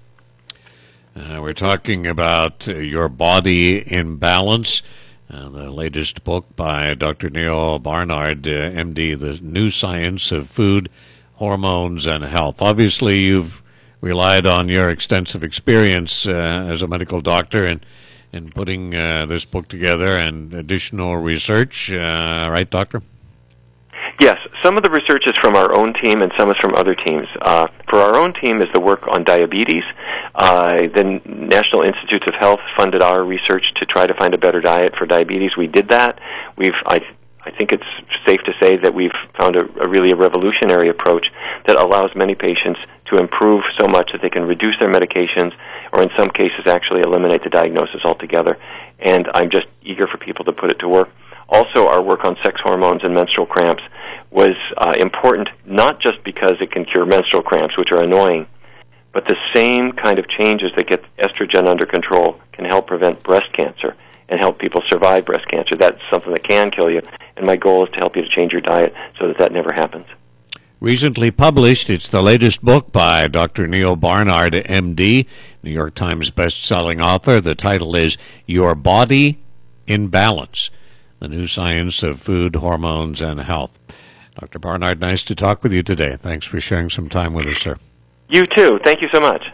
We're talking about Your Body in Balance, the latest book by Dr. Neil Barnard, MD, The New Science of Food, Hormones, and Health. Obviously, you've relied on your extensive experience as a medical doctor in putting this book together and additional research, right, Doctor? Yes. some of the research is from our own team and some is from other teams. For our own team is the work on diabetes. The National Institutes of Health funded our research to try to find a better diet for diabetes. We did that. I think it's safe to say that we've found a really revolutionary approach that allows many patients to improve so much that they can reduce their medications or in some cases actually eliminate the diagnosis altogether. And I'm just eager for people to put it to work. Also, our work on sex hormones and menstrual cramps was important, not just because it can cure menstrual cramps, which are annoying, but the same kind of changes that get estrogen under control can help prevent breast cancer and help people survive breast cancer. That's something that can kill you, and my goal is to help you to change your diet so that never happens. Recently published, it's the latest book by Dr. Neal Barnard, M.D., New York Times best-selling author. The title is Your Body in Balance, The New Science of Food, Hormones, and Health. Dr. Barnard, nice to talk with you today. Thanks for sharing some time with us, sir. You too. Thank you so much.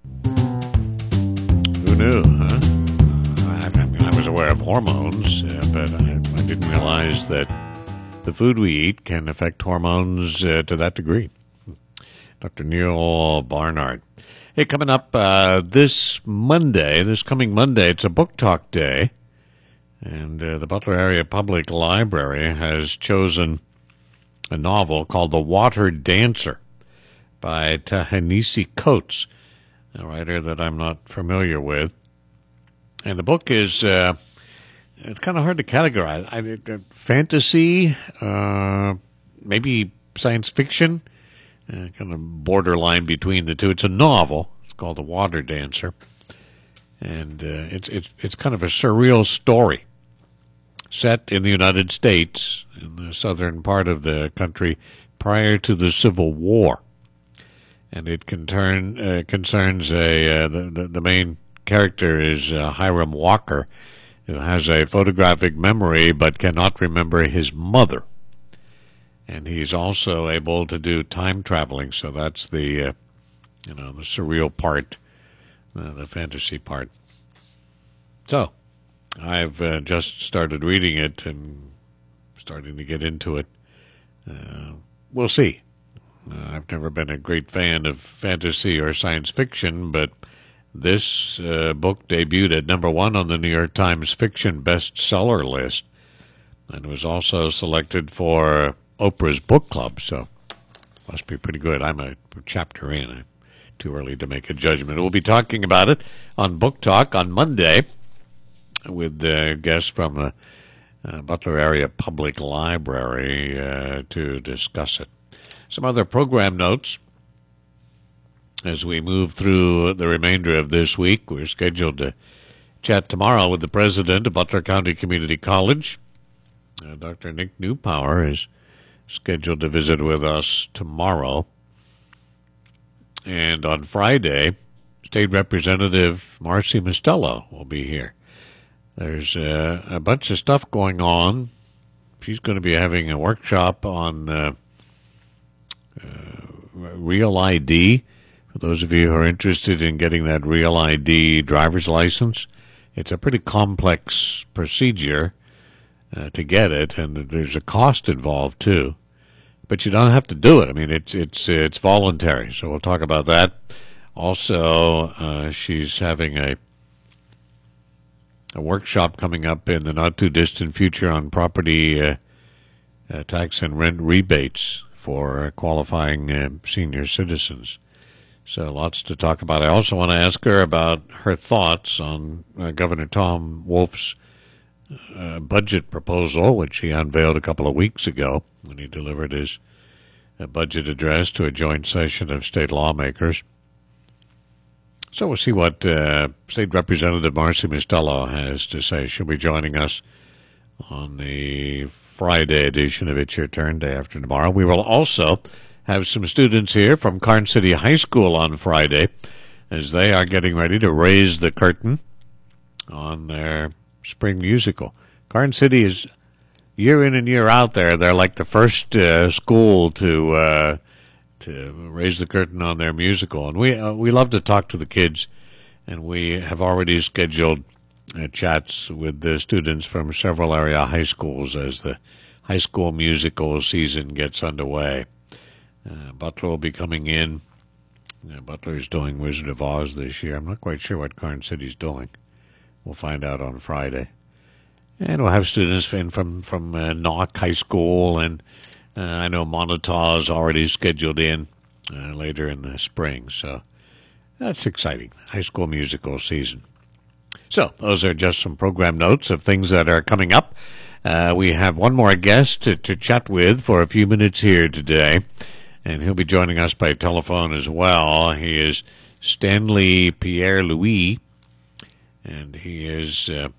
Who knew, huh? I was aware of hormones, but I didn't realize that the food we eat can affect hormones to that degree. Dr. Neal Barnard. Hey, coming up this coming Monday, it's a book talk day, and the Butler Area Public Library has chosen a novel called The Water Dancer by Ta-Nehisi Coates, a writer that I'm not familiar with. And the book is, it's kind of hard to categorize. Fantasy, maybe science fiction, kind of borderline between the two. It's a novel. It's called The Water Dancer. And it's kind of a surreal story set in the United States, in the southern part of the country, prior to the Civil War. And it concerns the main character is Hiram Walker, who has a photographic memory but cannot remember his mother. And he's also able to do time traveling, so that's the surreal part, the fantasy part. So, I've just started reading it and starting to get into it. We'll see. I've never been a great fan of fantasy or science fiction, but this book debuted at number 1 on the New York Times Fiction Bestseller list and was also selected for Oprah's Book Club, so must be pretty good. I'm a chapter in. Too early to make a judgment. We'll be talking about it on Book Talk on Monday with guests from the Butler Area Public Library to discuss it. Some other program notes. As we move through the remainder of this week, we're scheduled to chat tomorrow with the president of Butler County Community College. Dr. Nick Newpower is scheduled to visit with us tomorrow. And on Friday, State Representative Marcy Mostello will be here. There's a bunch of stuff going on. She's going to be having a workshop on Real ID. For those of you who are interested in getting that Real ID driver's license, it's a pretty complex procedure to get it, and there's a cost involved too. But you don't have to do it. I mean, it's voluntary. So we'll talk about that. Also, she's having a workshop coming up in the not too distant future on property tax and rent rebates for qualifying senior citizens. So lots to talk about. I also want to ask her about her thoughts on Governor Tom Wolf's budget proposal, which he unveiled a couple of weeks ago when he delivered his budget address to a joint session of state lawmakers. So we'll see what State Representative Marcy Mostello has to say. She'll be joining us on the Friday edition of It's Your Turn, day after tomorrow. We will also have some students here from Karn City High School on Friday as they are getting ready to raise the curtain on their spring musical. Karn City is year in and year out there. They're like the first school to raise the curtain on their musical. And we love to talk to the kids, and we have already scheduled chats with the students from several area high schools as the High School Musical season gets underway. Butler will be coming in. Butler's doing Wizard of Oz this year. I'm not quite sure what Karn City's doing. We'll find out on Friday. And we'll have students from Knock High School, and I know Montauk is already scheduled in later in the spring. So that's exciting. High School Musical season. So those are just some program notes of things that are coming up. We have one more guest to chat with for a few minutes here today, and he'll be joining us by telephone as well. He is Stanley Pierre-Louis, and he is the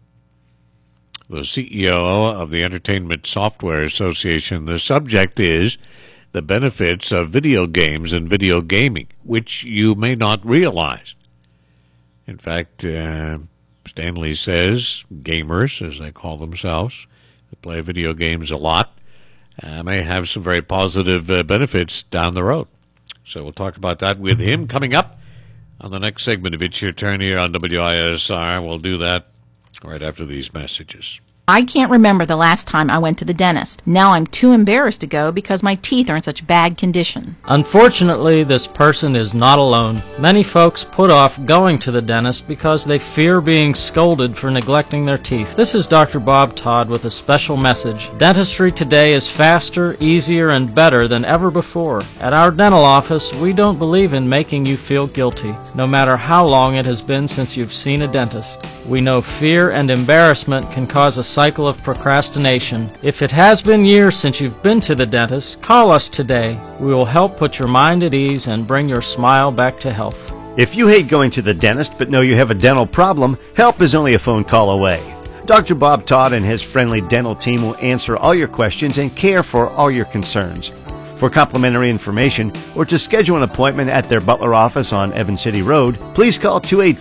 CEO of the Entertainment Software Association. The subject is the benefits of video games and video gaming, which you may not realize. In fact, Stanley says gamers, as they call themselves, that play video games a lot, may have some very positive benefits down the road. So we'll talk about that with him coming up on the next segment of It's Your Turn here on WISR. We'll do that right after these messages. I can't remember the last time I went to the dentist. Now I'm too embarrassed to go because my teeth are in such bad condition. Unfortunately, this person is not alone. Many folks put off going to the dentist because they fear being scolded for neglecting their teeth. This is Dr. Bob Todd with a special message. Dentistry today is faster, easier, and better than ever before. At our dental office, we don't believe in making you feel guilty, no matter how long it has been since you've seen a dentist. We know fear and embarrassment can cause a cycle of procrastination. If it has been years since you've been to the dentist, call us today. We will help put your mind at ease and bring your smile back to health. If you hate going to the dentist but know you have a dental problem, help is only a phone call away. Dr. Bob Todd and his friendly dental team will answer all your questions and care for all your concerns. For complimentary information or to schedule an appointment at their Butler office on Evans City Road, please call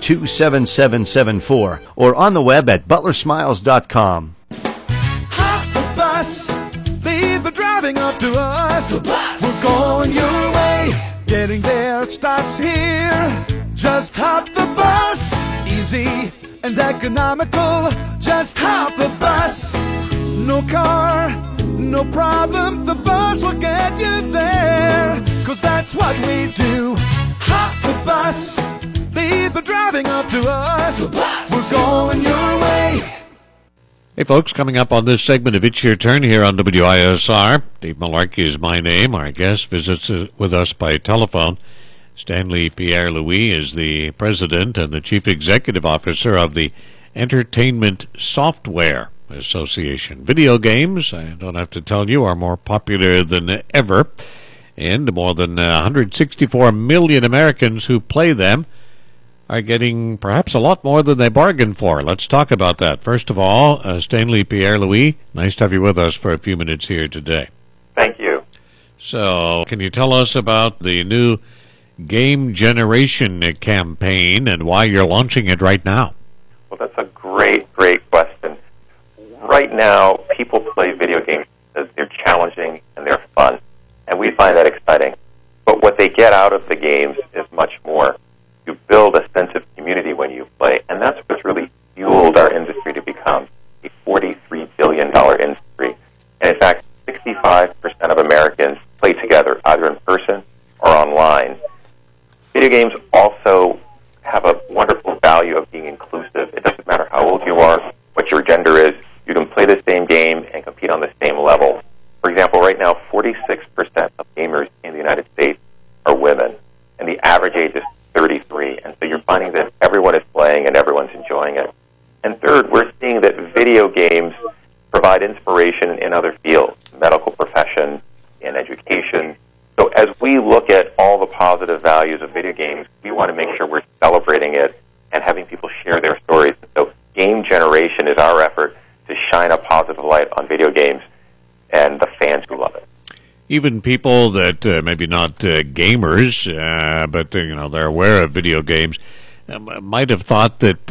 282-7774 or on the web at butlersmiles.com. Hop the bus, leave the driving up to us. The bus. We're going your way, getting there stops here. Just hop the bus, easy and economical. Just hop the bus, no car, no problem, the bus will get you there, 'cause that's what we do. Hop the bus, leave the driving up to us. The bus. We're going your way. Hey folks, coming up on this segment of It's Your Turn here on WISR, Dave Malarkey is my name. Our guest visits with us by telephone. Stanley Pierre-Louis is the president and the chief executive officer of the Entertainment Software Association. Video games, I don't have to tell you, are more popular than ever, and more than 164 million Americans who play them are getting perhaps a lot more than they bargained for. Let's talk about that. First of all, Stanley Pierre-Louis, nice to have you with us for a few minutes here today. Thank you. So, can you tell us about the new Game Generation campaign and why you're launching it right now? Well, that's a great question. Right now, people play video games because they're challenging and they're fun, and we find that exciting. But what they get out of the games is much more. You build a sense of community when you play, and that's what's really fueled our industry to become a $43 billion industry. And in fact, 65% of Americans play together, either in person or online. Video games also have a wonderful value of being inclusive. It doesn't matter how old you are, what your gender is, you can play the same game and compete on the same level. For example, right now, 46% of gamers in the United States are women, and the average age is 33. And so you're finding that everyone is playing and everyone's enjoying it. And third, we're seeing that video games provide inspiration in other fields, medical profession, in education. So as we look at all the positive values of video games, we want to make sure we're celebrating it and having people share their stories. So Game Generation is our effort to shine a positive light on video games and the fans who love it. Even people that maybe not gamers, but they're aware of video games, might have thought that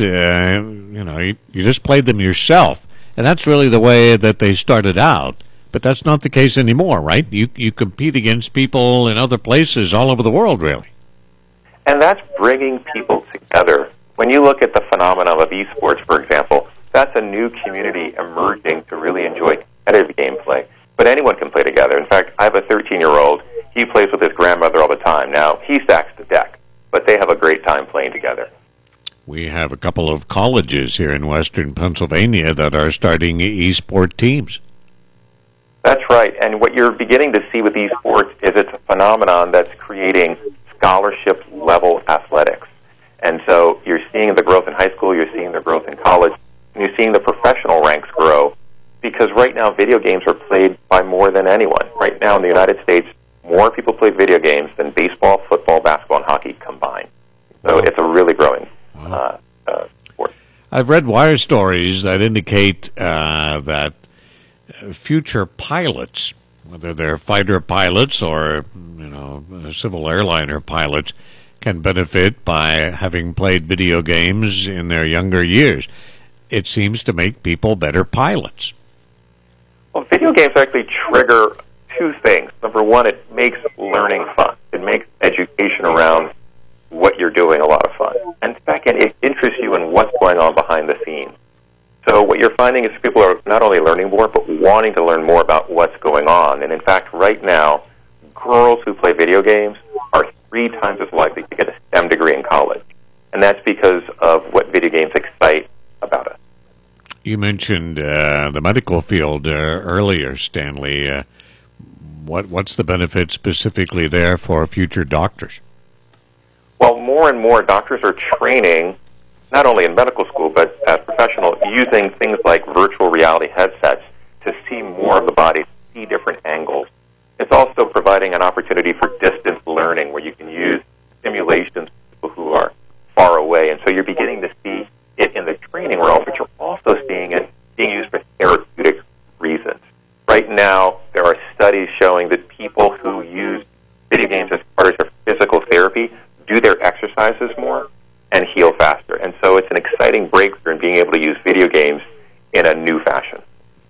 you just played them yourself, and that's really the way that they started out. But that's not the case anymore, right? You compete against people in other places all over the world, really. And that's bringing people together. When you look at the phenomenon of esports, for example, that's a new community emerging to really enjoy competitive gameplay. but anyone can play together. In fact, I have a 13-year-old. He plays with his grandmother all the time. Now, he stacks the deck, but they have a great time playing together. We have a couple of colleges here in western Pennsylvania that are starting eSport teams. That's right, and what you're beginning to see with eSports is it's a phenomenon that's creating scholarship-level athletics. And so you're seeing the growth in high school, you're seeing the growth in college, and you're seeing the professional ranks grow, because right now video games are played by more than anyone. Right now in the United States, more people play video games than baseball, football, basketball, and hockey combined. So it's a really growing sport. I've read wire stories that indicate that future pilots, whether they're fighter pilots or civil airliner pilots, can benefit by having played video games in their younger years. It seems to make people better pilots. Well, video games actually trigger two things. Number one, it makes learning fun. It makes education around what you're doing a lot of fun. And second, it interests you in what's going on behind the scenes. So what you're finding is people are not only learning more, but wanting to learn more about what's going on. And in fact, right now, girls who play video games are 3 times as likely to get a STEM degree in college. And that's because of what video games excite about us. You mentioned the medical field earlier, Stanley. What's the benefit specifically there for future doctors? Well, more and more doctors are training, not only in medical school, but as professional, using things like virtual reality headsets to see more of the body, see different angles. It's also providing an opportunity for distance learning, where you can use simulations for people who are far away. And so you're beginning to see it in the training realm, but you're also seeing it being used for therapeutic reasons. Right now, there are studies showing that people who use video games as part of their physical therapy do their exercises more and heal faster. And so it's an exciting breakthrough in being able to use video games in a new fashion.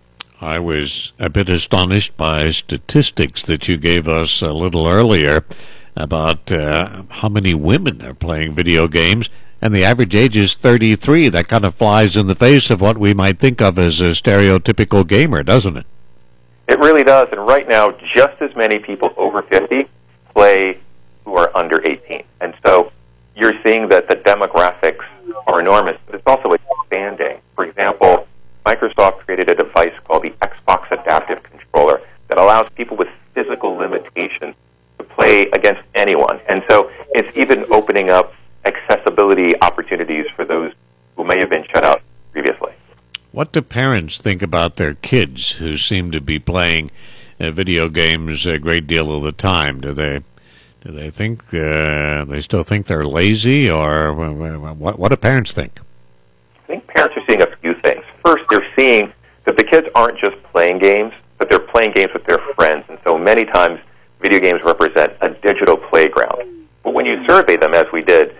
I was a bit astonished by statistics that you gave us a little earlier about how many women are playing video games, and the average age is 33. That kind of flies in the face of what we might think of as a stereotypical gamer, doesn't it? It really does, and right now, just as many people over 50 play who are under 18. And so you're seeing that the demographics are enormous, but it's also expanding. For example, Microsoft created a device called the Xbox Adaptive Controller that allows people with physical limitations to play against anyone. And so it's even opening up accessibility opportunities for those who may have been shut out previously. What do parents think about their kids who seem to be playing video games a great deal of the time? Do they think they still think they're lazy, or what do parents think? I think parents are seeing a few things. First, they're seeing that the kids aren't just playing games, but they're playing games with their friends. And so many times, video games represent a digital playground. But when you survey them, as we did,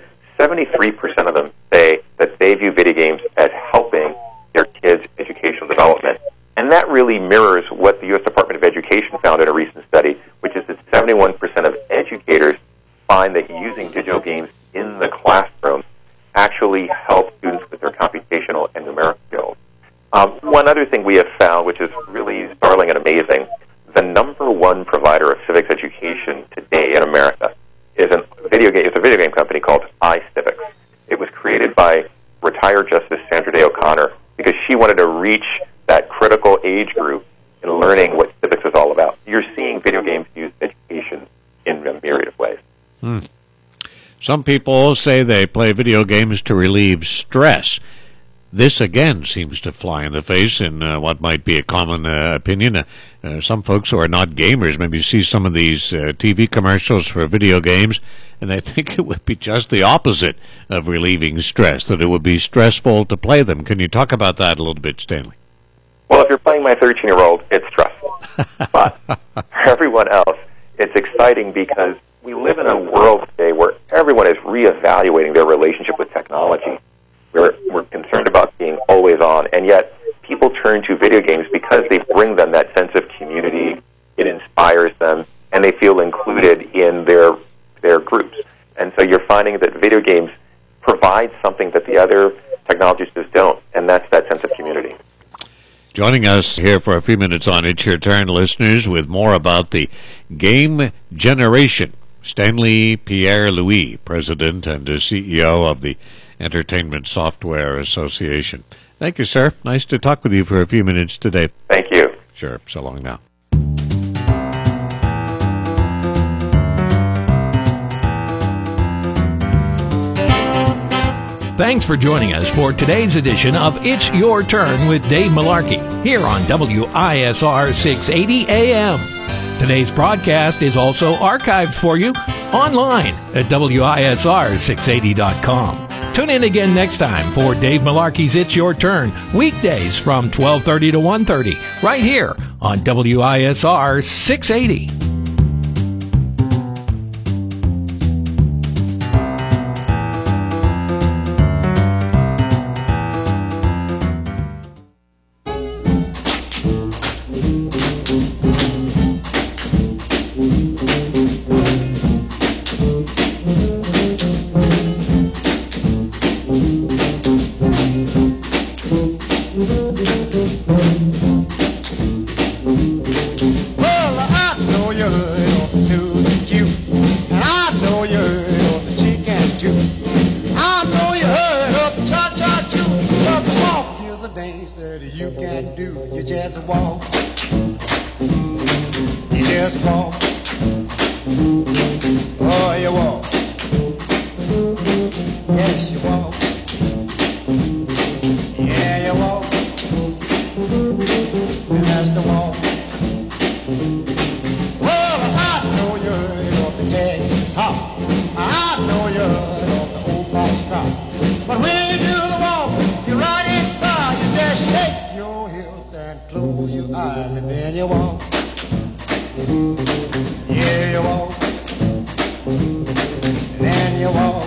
73% of them say that they view video games as helping their kids' educational development. And that really mirrors what the U.S. Department of Education found in a recent study, which is that 71% of educators find that using digital games in the classroom actually helps students with their computational and numeric skills. One other thing we have found, which is really startling and amazing, the number one provider of civics education today in America is a video game company called iCivics. It was created by retired Justice Sandra Day O'Connor because she wanted to reach that critical age group in learning what civics is all about. You're seeing video games use education in a myriad of ways. Some people say they play video games to relieve stress. This, again, seems to fly in the face in what might be a common opinion. Some folks who are not gamers maybe see some of these TV commercials for video games, and they think it would be just the opposite of relieving stress, that it would be stressful to play them. Can you talk about that a little bit, Stanley? Well, if you're playing my 13-year-old, it's stressful. But for everyone else, it's exciting because we live in a world today where everyone is reevaluating their relationship with technology. We're concerned about being always on, and yet people turn to video games because they bring them that sense of community. It inspires them, and they feel included in their groups. And so you're finding that video games provide something that the other technologies just don't, and that's that sense of community. Joining us here for a few minutes on It's Your Turn, listeners, with more about the Game Generation. Stanley Pierre-Louis, President and CEO of the Entertainment Software Association. Thank you, sir. Nice to talk with you for a few minutes today. Thank you. Sure. So long now. Thanks for joining us for today's edition of It's Your Turn with Dave Malarkey here on WISR 680 AM. Today's broadcast is also archived for you online at WISR680.com. Tune in again next time for Dave Malarkey's It's Your Turn, weekdays from 12:30 to 1:30, right here on WISR 680. Then you walk.